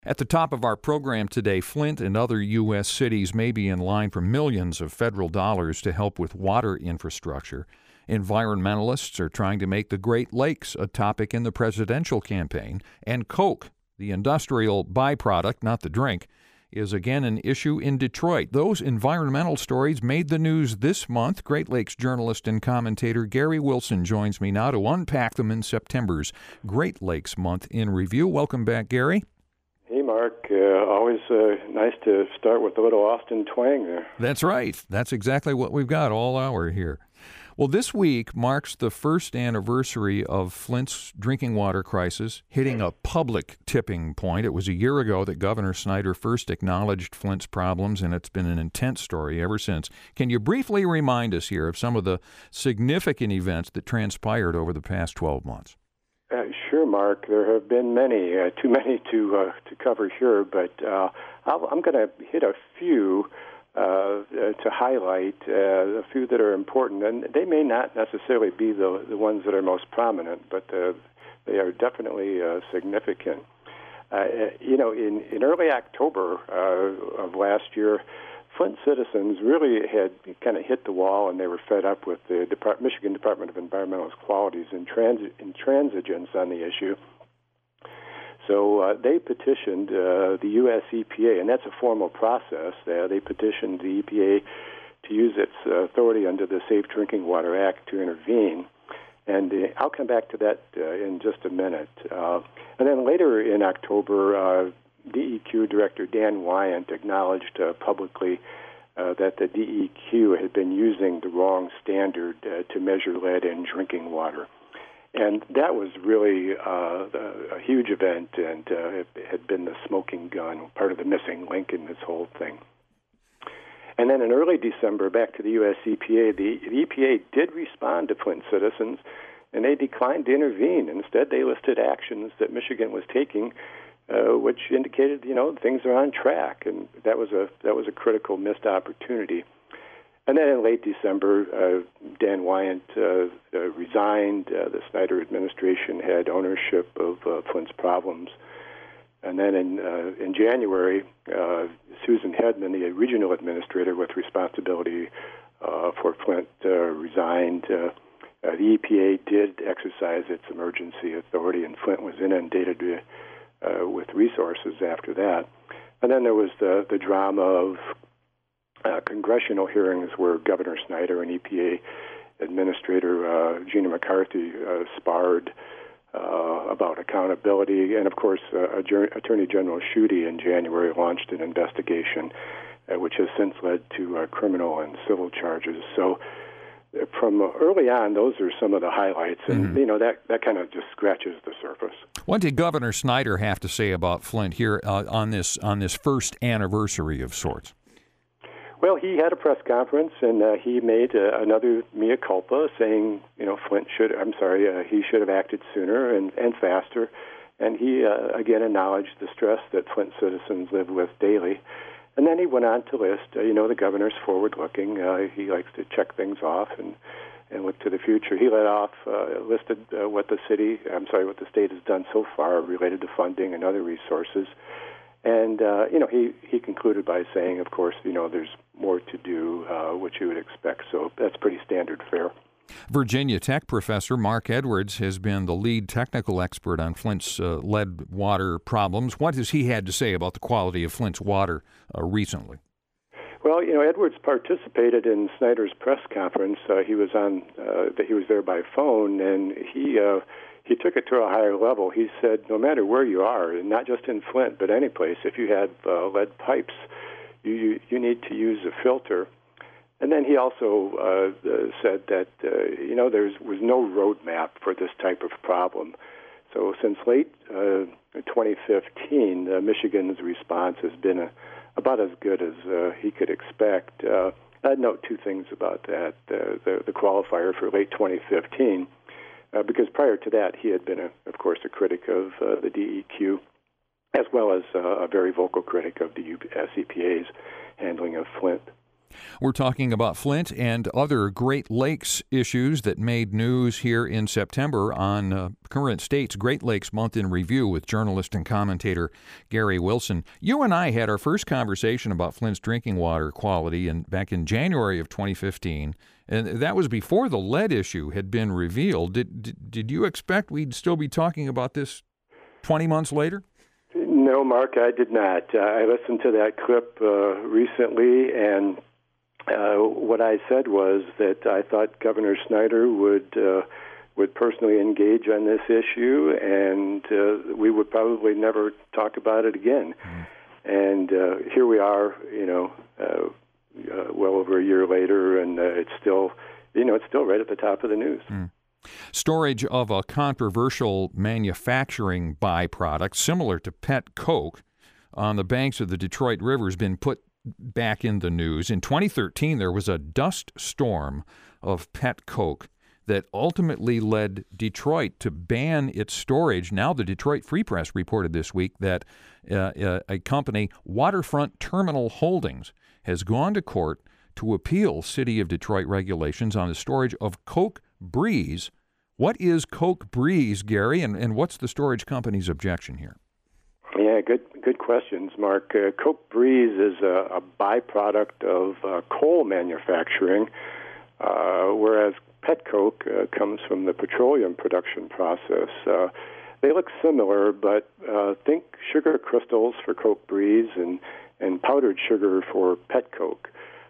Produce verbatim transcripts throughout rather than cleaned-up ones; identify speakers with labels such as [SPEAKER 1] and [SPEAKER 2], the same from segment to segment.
[SPEAKER 1] At the top of our program today, Flint and other U S cities may be in line for millions of federal dollars to help with water infrastructure. Environmentalists are trying to make the Great Lakes a topic in the presidential campaign. And Coke, the industrial byproduct, not the drink, is again an issue in Detroit. Those environmental stories made the news this month. Great Lakes journalist and commentator Gary Wilson joins me now to unpack them in September's Great Lakes Month in Review. Welcome back, Gary.
[SPEAKER 2] Hey, Mark. Uh, always uh, nice to start with a little Austin twang there.
[SPEAKER 1] That's right. That's exactly what we've got all hour here. Well, this week marks the first anniversary of Flint's drinking water crisis hitting a public tipping point. It was a year ago that Governor Snyder first acknowledged Flint's problems, and it's been an intense story ever since. Can you briefly remind us here of some of the significant events that transpired over the past twelve months?
[SPEAKER 2] Uh, sure, Mark. There have been many, uh, too many to uh, to cover here, but uh, I'll, I'm going to hit a few uh, uh, to highlight, uh, a few that are important, and they may not necessarily be the, the ones that are most prominent, but uh, they are definitely uh, significant. Uh, you know, in, in early October uh, of last year, Flint citizens really had kind of hit the wall, and they were fed up with the Depart- Michigan Department of Environmental Quality's intransi- intransigence on the issue. So uh, they petitioned uh, the U S E P A, and that's a formal process. Uh, they petitioned the E P A to use its uh, authority under the Safe Drinking Water Act to intervene. And uh, I'll come back to that uh, in just a minute. Uh, and then later in October, uh, D E Q Director Dan Wyant acknowledged uh, publicly uh, that the D E Q had been using the wrong standard uh, to measure lead in drinking water. And that was really uh, a huge event, and uh, it had been the smoking gun, part of the missing link in this whole thing. And then in early December, back to the U S E P A, the, the E P A did respond to Flint citizens, and they declined to intervene. Instead, they listed actions that Michigan was taking, Uh, which indicated, you know, things are on track, and that was a that was a critical missed opportunity. And then in late December, uh, Dan Wyant uh, uh, resigned. Uh, the Snyder administration had ownership of uh, Flint's problems. And then in uh, in January, uh, Susan Hedman, the regional administrator with responsibility uh, for Flint, uh, resigned. Uh, uh, the E P A did exercise its emergency authority, and Flint was inundated with Uh, with resources after that. And then there was the, the drama of uh, congressional hearings where Governor Snyder and E P A Administrator uh, Gina McCarthy uh, sparred uh, about accountability. And, of course, uh, Attorney General Schuette in January launched an investigation, uh, which has since led to uh, criminal and civil charges. So from early on, those are some of the highlights, and mm-hmm. you know that, that kind of just scratches the surface.
[SPEAKER 1] What did Governor Snyder have to say about Flint here uh, on this on this first anniversary of sorts?
[SPEAKER 2] Well, he had a press conference, and uh, he made uh, another mea culpa, saying, you know, Flint should. I'm sorry, uh, he should have acted sooner and, and faster, and he uh, again acknowledged the stress that Flint citizens live with daily. And then he went on to list, uh, you know, the governor's forward-looking. Uh, he likes to check things off and, and look to the future. He let off, uh, listed uh, what the city, I'm sorry, what the state has done so far related to funding and other resources. And, uh, you know, he, he concluded by saying, of course, you know, there's more to do, uh, which you would expect. So that's pretty standard fare.
[SPEAKER 1] Virginia Tech professor Mark Edwards has been the lead technical expert on Flint's uh, lead water problems. What has he had to say about the quality of Flint's water uh, recently?
[SPEAKER 2] Well, you know, Edwards participated in Snyder's press conference. Uh, he was on. Uh, he was there by phone, and he uh, he took it to a higher level. He said, no matter where you are, and not just in Flint, but any place, if you had uh, lead pipes, you, you you need to use a filter. And then he also uh, uh, said that, uh, you know, there was no roadmap for this type of problem. So since late uh, twenty fifteen, uh, Michigan's response has been a, about as good as uh, he could expect. Uh, I'd note two things about that. Uh, the, the qualifier for late twenty fifteen, uh, because prior to that, he had been, a, of course, a critic of uh, the D E Q, as well as uh, a very vocal critic of the U S E P A's handling of Flint.
[SPEAKER 1] We're talking about Flint and other Great Lakes issues that made news here in September on uh, Current State's Great Lakes Month in Review with journalist and commentator Gary Wilson. You and I had our first conversation about Flint's drinking water quality in, back in January of twenty fifteen, and that was before the lead issue had been revealed. Did, did, did you expect we'd still be talking about this twenty months later?
[SPEAKER 2] No, Mark, I did not. Uh, I listened to that clip uh, recently, and Uh, what I said was that I thought Governor Snyder would uh, would personally engage on this issue, and uh, we would probably never talk about it again. Mm. And uh, here we are, you know, uh, uh, well over a year later, and uh, it's still, you know, it's still right at the top of the news. Mm.
[SPEAKER 1] Storage of a controversial manufacturing byproduct similar to pet coke on the banks of the Detroit River has been put back in the news. In twenty thirteen, there was a dust storm of pet coke that ultimately led Detroit to ban its storage. Now the Detroit Free Press reported this week that uh, uh, a company, Waterfront Terminal Holdings, has gone to court to appeal City of Detroit regulations on the storage of Coke Breeze. What is Coke Breeze, Gary, and, and what's the storage company's objection here?
[SPEAKER 2] Yeah, good good questions, Mark. Uh, Coke Breeze is a, a byproduct of uh, coal manufacturing, uh, whereas pet coke uh, comes from the petroleum production process. Uh, they look similar, but uh, think sugar crystals for Coke Breeze and, and powdered sugar for pet coke.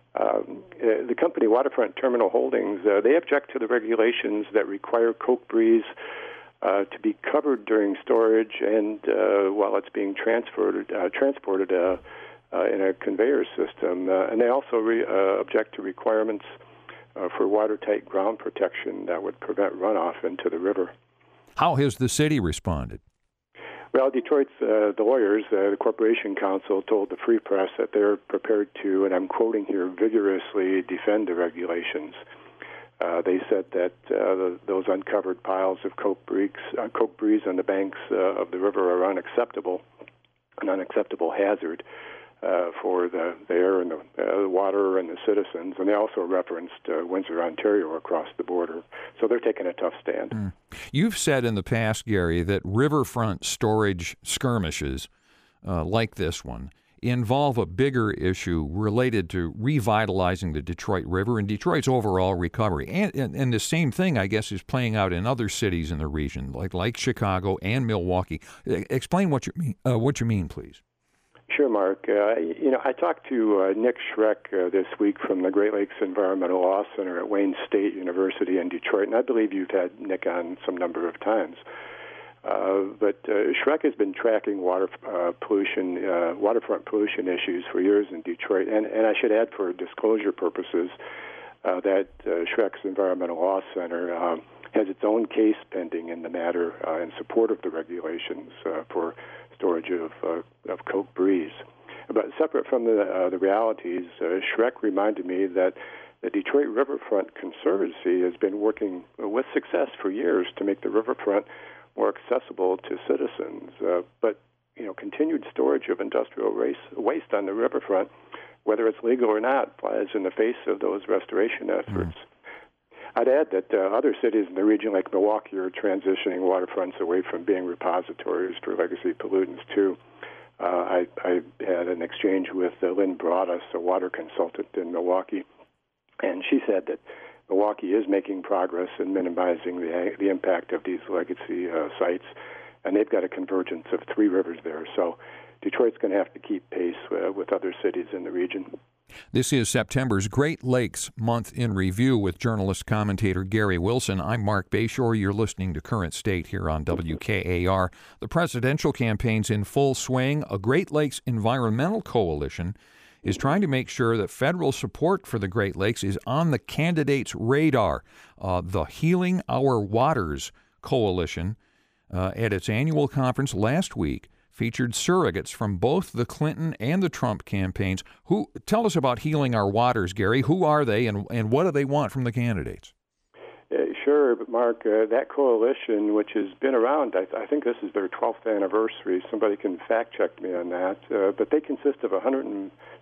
[SPEAKER 2] Um, uh, the company Waterfront Terminal Holdings, uh, they object to the regulations that require Coke Breeze Uh, to be covered during storage and uh, while it's being transferred, uh, transported uh, uh, in a conveyor system. Uh, and they also re- uh, object to requirements uh, for watertight ground protection that would prevent runoff into the river.
[SPEAKER 1] How has the city responded?
[SPEAKER 2] Well, Detroit's uh, the lawyers, uh, the Corporation Council, told the Free Press that they're prepared to, and I'm quoting here, vigorously defend the regulations. Uh, they said that uh, the, those uncovered piles of Coke Breeze, uh, Coke Breeze on the banks uh, of the river are unacceptable, an unacceptable hazard uh, for the, the air and the, uh, the water and the citizens. And they also referenced uh, Windsor, Ontario, across the border. So they're taking a tough stand.
[SPEAKER 1] Mm. You've said in the past, Gary, that riverfront storage skirmishes uh, like this one involve a bigger issue related to revitalizing the Detroit River and Detroit's overall recovery. And, and, and the same thing, I guess, is playing out in other cities in the region, like like Chicago and Milwaukee. Explain what you mean, uh, what you mean, please.
[SPEAKER 2] Sure, Mark. Uh, you know, I talked to uh, Nick Schreck uh, this week from the Great Lakes Environmental Law Center at Wayne State University in Detroit, and I believe you've had Nick on some number of times. Uh, but uh, Schreck has been tracking water uh, pollution, uh, waterfront pollution issues for years in Detroit. And, and I should add, for disclosure purposes, uh, that uh, Schreck's Environmental Law Center um, has its own case pending in the matter uh, in support of the regulations uh, for storage of, uh, of Coke Breeze. But separate from the, uh, the realities, uh, Schreck reminded me that the Detroit Riverfront Conservancy has been working with success for years to make the riverfront more accessible to citizens, uh, but you know, continued storage of industrial race, waste on the riverfront, whether it's legal or not, flies in the face of those restoration efforts. Mm. I'd add that uh, other cities in the region, like Milwaukee, are transitioning waterfronts away from being repositories for legacy pollutants too. Uh, I, I had an exchange with uh, Lynn Broadus, a water consultant in Milwaukee, and she said that Milwaukee is making progress in minimizing the the impact of these legacy uh, sites, and they've got a convergence of three rivers there. So Detroit's going to have to keep pace uh, with other cities in the region.
[SPEAKER 1] This is September's Great Lakes Month in Review with journalist commentator Gary Wilson. I'm Mark Bayshore. You're listening to Current State here on W K A R. The presidential campaign's in full swing. A Great Lakes Environmental Coalition is trying to make sure that federal support for the Great Lakes is on the candidates' radar. Uh, the Healing Our Waters Coalition, uh, at its annual conference last week, featured surrogates from both the Clinton and the Trump campaigns. Who tell us about Healing Our Waters, Gary? Who are they, and, and what do they want from the candidates?
[SPEAKER 2] Uh, sure, but Mark, uh, that coalition, which has been around, I, I think this is their twelfth anniversary. Somebody can fact check me on that. Uh, but they consist of one hundred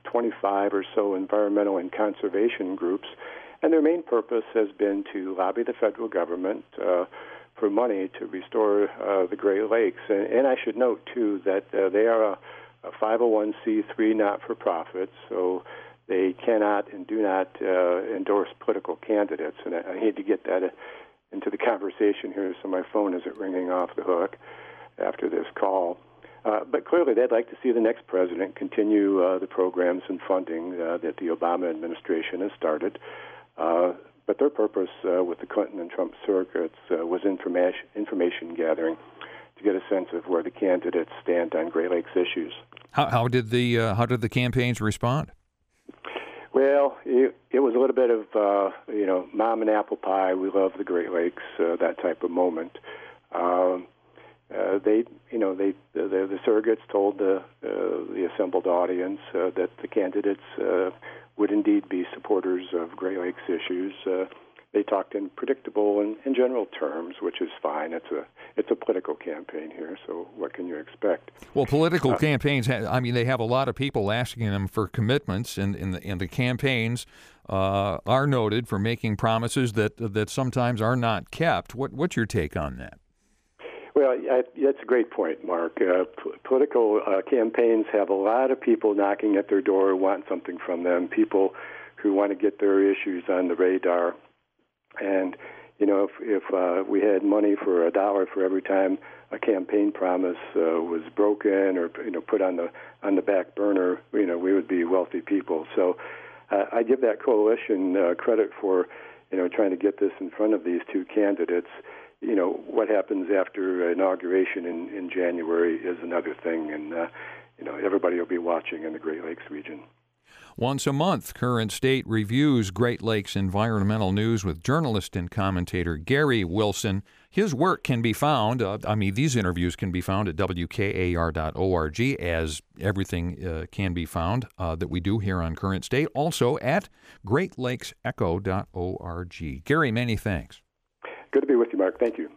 [SPEAKER 2] twenty-five or so environmental and conservation groups, and their main purpose has been to lobby the federal government uh, for money to restore uh, the Great Lakes. And, and I should note, too, that uh, they are a, a five oh one c three not-for-profit, so they cannot and do not uh, endorse political candidates. And I, I hate to get that uh, into the conversation here, so my phone isn't ringing off the hook after this call. Uh, but clearly, they'd like to see the next president continue uh, the programs and funding uh, that the Obama administration has started. Uh, but their purpose uh, with the Clinton and Trump circuits uh, was information, information gathering to get a sense of where the candidates stand on Great Lakes issues.
[SPEAKER 1] How, how did the uh, how did the campaigns respond?
[SPEAKER 2] Well, it, it was a little bit of uh, you know, mom and apple pie. We love the Great Lakes, uh, that type of moment. Um, uh, they, you know, they the, the surrogates told the uh, the assembled audience uh, that the candidates uh, would indeed be supporters of Great Lakes issues. Uh, they talked in predictable and, and general terms, which is fine. It's a it's a political campaign here, so what can you expect?
[SPEAKER 1] Well, political
[SPEAKER 2] uh,
[SPEAKER 1] campaigns, ha- I mean, they have a lot of people asking them for commitments, and, and, the, and the campaigns uh, are noted for making promises that that sometimes are not kept. What What's your take on that?
[SPEAKER 2] Well, I, that's a great point, Mark. Uh, p- political uh, campaigns have a lot of people knocking at their door who want something from them, people who want to get their issues on the radar. And, you know, if, if uh, we had money for a dollar for every time a campaign promise uh, was broken or, you know, put on the on the back burner, you know, we would be wealthy people. So uh, I give that coalition uh, credit for, you know, trying to get this in front of these two candidates. You know, what happens after inauguration in, in January is another thing, and, uh, you know, everybody will be watching in the Great Lakes region.
[SPEAKER 1] Once a month, Current State reviews Great Lakes environmental news with journalist and commentator Gary Wilson. His work can be found, uh, I mean, these interviews can be found at W K A R dot org, as everything uh, can be found uh, that we do here on Current State, also at great lakes echo dot org. Gary, many thanks.
[SPEAKER 2] Good to be with you, Mark. Thank you.